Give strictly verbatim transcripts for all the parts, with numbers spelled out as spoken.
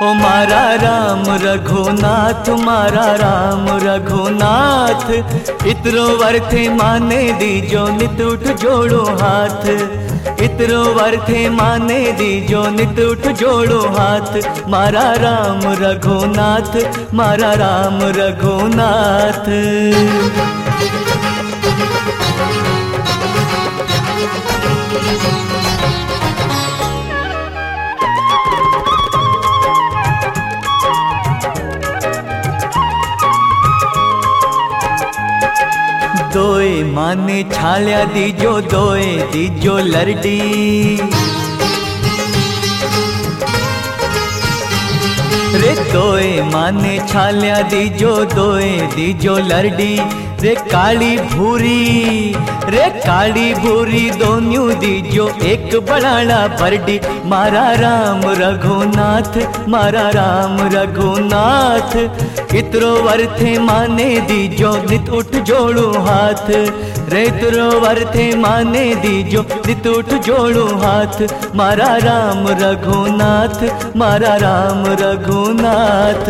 ओ मारा राम रघुनाथ, मारा राम रघुनाथ, इतरो वर्थे माने दीजो नित उठ जोड़ो हाथ, इतरो वर्थे माने दीजो नित उठ जोड़ो हाथ, मारा राम रघुनाथ, मारा राम रघुनाथ। दोए माने छालिया दीजो, दोए दीजो लरडी, रे दोए माने छालिया दीजो, दोए दीजो लरडी, रे काली भूरी, रे काली भूरी दोन्यू दीजो एक बड़ाला बरडी, मारा राम रघुनाथ, मारा राम रघुनाथ, इतरो वर्थे माने दीजो नित उठ जोड़ो हाथ, रे इतरो वर्थे माने दीजो नित उठ जोड़ो हाथ, मारा राम रघुनाथ, मारा राम रघुनाथ।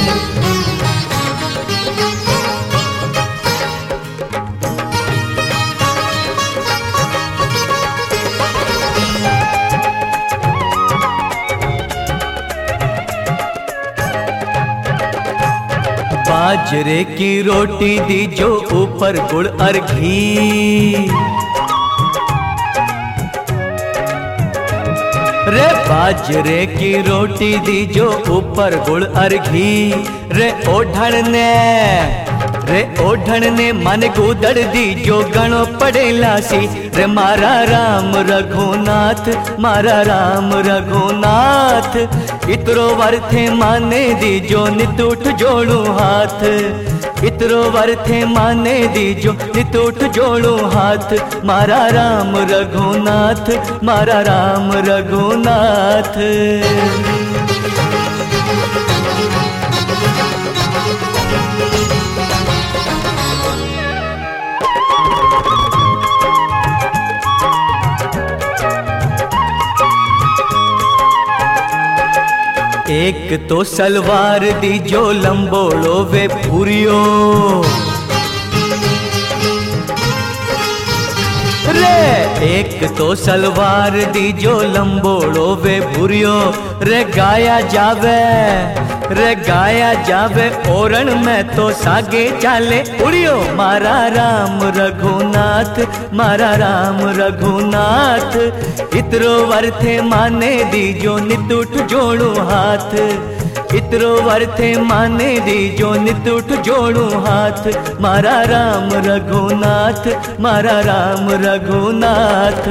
बाजरे की रोटी दीजो ऊपर गुड़ और घी, रे बाजरे की रोटी दीजो ऊपर गुड़ और घी, रे ओढ़ण ने, रे ओढ़ण ने मन गुदड़ दीजो गणो पड़ेला सी, रे मारा राम रघुनाथ, मारा राम रघुनाथ, इतरो वर्थे माने दीजो नित उठ जोड़ो हाथ, इतरो वर्थे माने दीजो नित उठ जोड़ो हाथ, मारा राम रघुनाथ, मारा राम रघुनाथ। एक तो सलवार दीजो लंबोड़ो वे फूरियो, रे एक तो सलवार दीजो लंबोड़ो वे भूरियो, रे गाया जावे, रे गाया जावे ओरण में तो सागे चाले उड़ियो, मारा राम रघुनाथ, मारा राम रघुनाथ, इतरो वर्थे माने दीजो नित उठ जोड़ो हाथ, इतरो वर्थे माने दीजो नित उठ जोड़ो हाथ, मारा राम रघुनाथ, मारा राम रघुनाथ।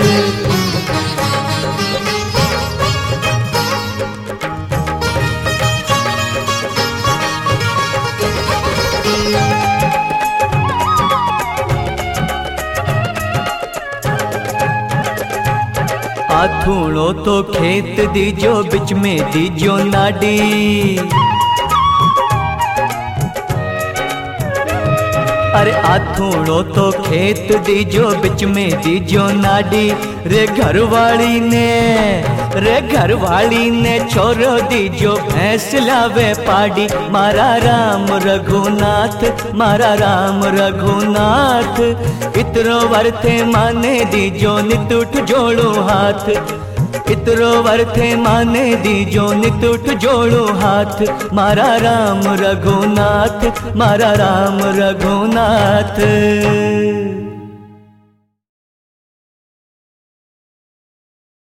आथूणो तो खेत दीजो बिच में दीजो नाडी, अरे आथूणो तो खेत दीजो बिच में दीजो नाडी, रे घरवाली ने, रे घरवाली ने छोरो दीजो भैंस लावे पाड़ी, मारा राम रघुनाथ, मारा राम रघुनाथ, इतरो वर्थे माने दीजो नित उठ जोड़ो हाथ, इतरो वर्थे माने दीजो नित उठ जोड़ो हाथ, मारा राम रघुनाथ, मारा राम रघुनाथ।